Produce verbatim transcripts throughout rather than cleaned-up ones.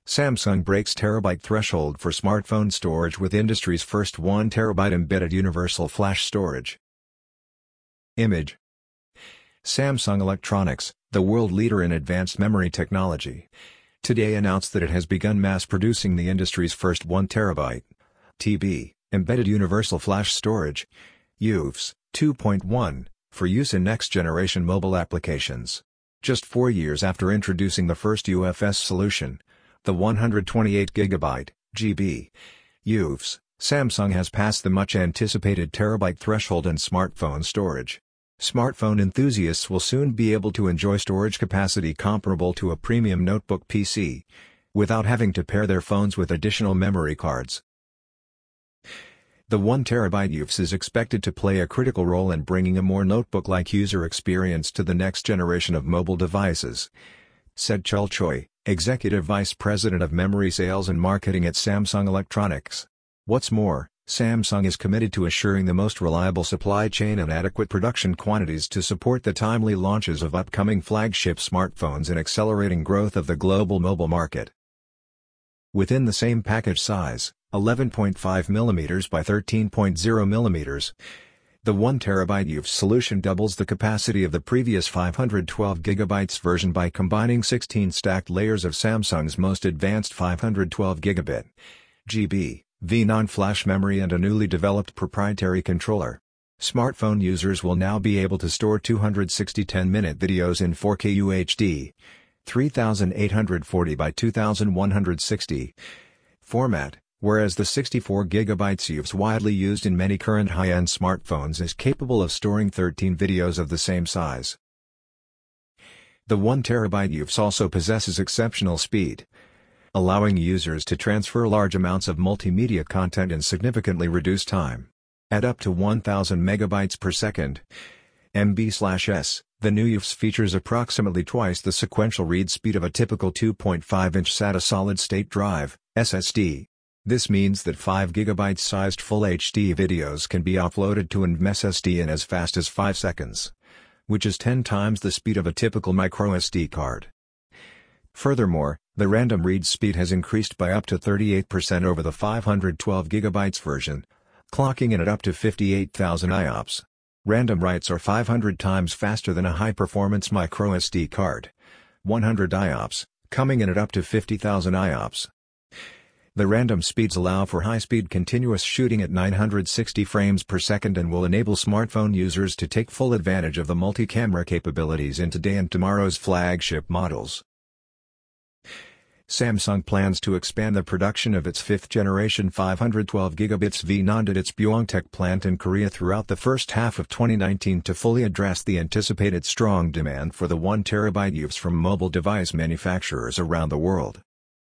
Samsung breaks terabyte threshold for smartphone storage with industry's first one terabyte embedded universal flash storage. Image. Samsung Electronics, the world leader in advanced memory technology, today announced that it has begun mass-producing the industry's first one terabyte T B, embedded universal flash storage, U F S, two point one, for use in next-generation mobile applications. Just four years after introducing the first U F S solution, the one hundred twenty-eight gigabyte G B, U F S, Samsung has passed the much-anticipated terabyte threshold in smartphone storage. Smartphone enthusiasts will soon be able to enjoy storage capacity comparable to a premium notebook P C, without having to pair their phones with additional memory cards. The one terabyte U F S is expected to play a critical role in bringing a more notebook-like user experience to the next generation of mobile devices, said Chul Choi, Executive Vice President of Memory Sales and Marketing at Samsung Electronics. What's more, Samsung is committed to assuring the most reliable supply chain and adequate production quantities to support the timely launches of upcoming flagship smartphones and accelerating growth of the global mobile market. Within the same package size, eleven point five millimeters by thirteen point zero millimeters, the one terabyte U F S solution doubles the capacity of the previous five hundred twelve gigabyte version by combining sixteen stacked layers of Samsung's most advanced five hundred twelve gigabit G B V NAND flash memory and a newly developed proprietary controller. Smartphone users will now be able to store two hundred sixty ten-minute videos in four K U H D, thirty-eight forty by twenty-one sixty format, whereas the sixty-four gigabyte U F S widely used in many current high-end smartphones is capable of storing thirteen videos of the same size. The one terabyte U F S also possesses exceptional speed, allowing users to transfer large amounts of multimedia content in significantly reduced time. At up to one thousand megabytes per second M B slash S, the new U F S features approximately twice the sequential read speed of a typical two point five inch SATA solid-state drive, S S D. This means that five gigabyte sized Full H D videos can be offloaded to an S S D in as fast as five seconds, which is ten times the speed of a typical microSD card. Furthermore, the random read speed has increased by up to thirty-eight percent over the five hundred twelve gigabyte version, clocking in at up to fifty-eight thousand I O P S. Random writes are five hundred times faster than a high-performance microSD card, one hundred I O P S, coming in at up to fifty thousand I O P S. The random speeds allow for high-speed continuous shooting at nine hundred sixty frames per second and will enable smartphone users to take full advantage of the multi-camera capabilities in today and tomorrow's flagship models. Samsung plans to expand the production of its fifth-generation five hundred twelve gigabit V NAND at its Byeongtaek plant in Korea throughout the first half of twenty nineteen to fully address the anticipated strong demand for the one terabyte U F S from mobile device manufacturers around the world.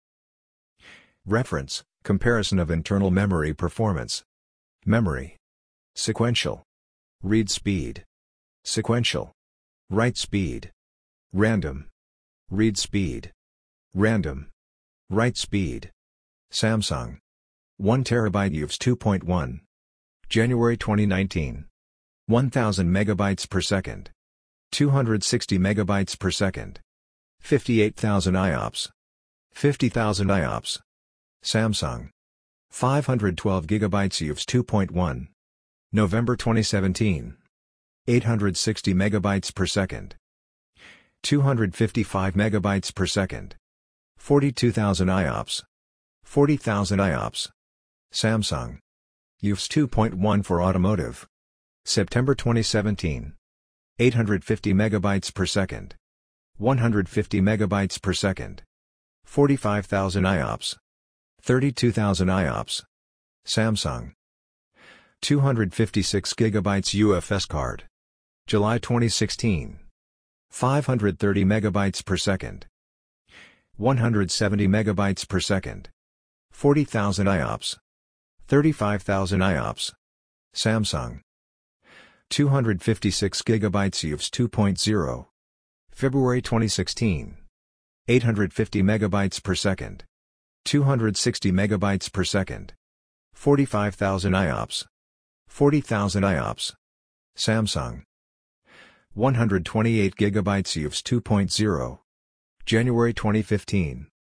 Reference: Comparison of internal memory performance. Memory. Sequential. Read speed. Sequential. Write speed. Random. Read speed. Random. Write speed. Samsung. one terabyte U F S two point one. January twenty nineteen. one thousand megabytes per second. two hundred sixty megabytes per second. fifty-eight thousand I O P S. fifty thousand I O P S. Samsung. five hundred twelve gigabytes U F S two point one. November twenty seventeen. eight hundred sixty megabytes per second. two hundred fifty-five megabytes per second. forty-two thousand I O P S. forty thousand I O P S. Samsung. U F S two point one for automotive. September twenty seventeen. eight hundred fifty megabytes per second. one hundred fifty megabytes per second. forty-five thousand I O P S. thirty-two thousand I O P S. Samsung. two hundred fifty-six gigabytes U F S card. July twenty sixteen. five hundred thirty megabytes per second. one hundred seventy megabytes per second. forty thousand I O P S. thirty-five thousand I O P S. Samsung. two hundred fifty-six gigabytes U F S two point oh. February twenty sixteen. eight hundred fifty megabytes per second. two hundred sixty megabytes per second. forty-five thousand I O P S. forty thousand I O P S. Samsung. one hundred twenty-eight gigabytes U F S two point oh. January twenty fifteen.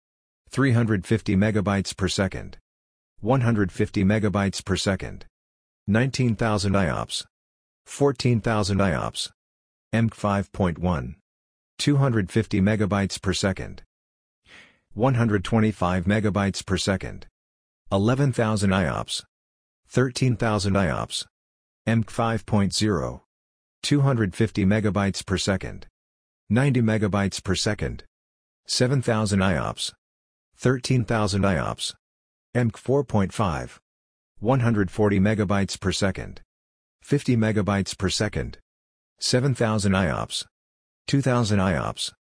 three hundred fifty megabytes per second, one hundred fifty megabytes per second, nineteen thousand I O P S, fourteen thousand I O P S, M C five point one, two hundred fifty megabytes per second, one hundred twenty-five megabytes per second, eleven thousand I O P S, thirteen thousand I O P S, M C five point zero, two hundred fifty megabytes per second, ninety megabytes per second, seven thousand I O P S, thirteen thousand I O P S, M C four point five, one hundred forty megabytes per second, fifty megabytes per second, seven thousand I O P S, two thousand I O P S,